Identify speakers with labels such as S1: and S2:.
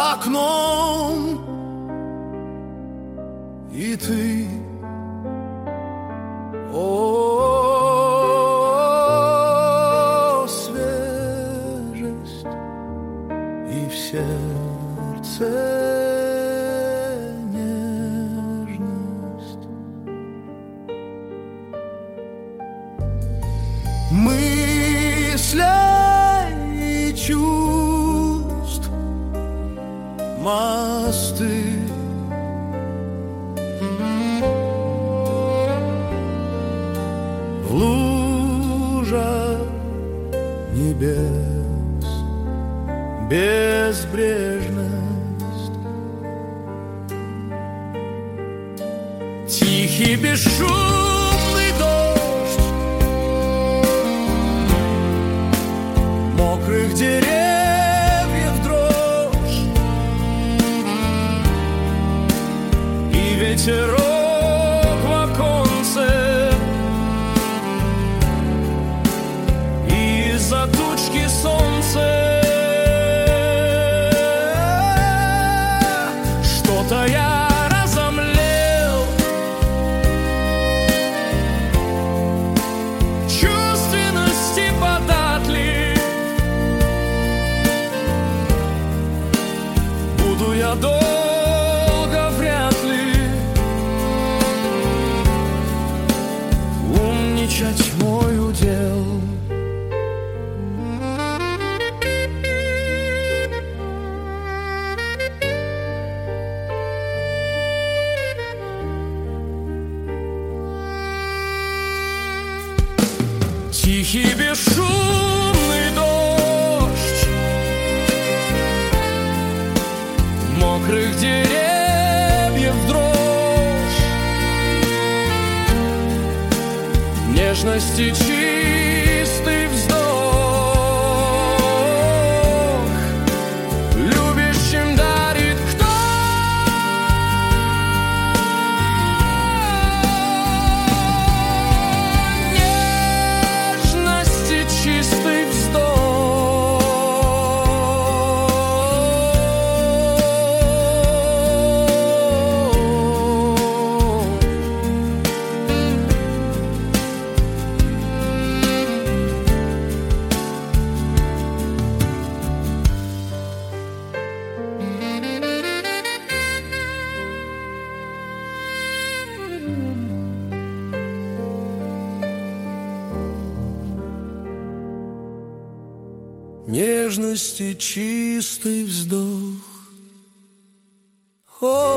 S1: окном, и ты, о, свежесть, и в сердце нежность. Мыслей и чувств мосты, в лужах небес безбрежность. Тихий бесшумный дождь мокрых деревьев дрожь, и ветерок в оконце, и из-за тучки солнце. Что-то я разомлел, чувственности податлив. Буду я долго, вряд ли умничать мой удел. Тихий бесшумный дождь мокрых деревьев дрожь, нежности чистый вздох, любящим дарит кто? Нежности чистый нежности чистый вздох.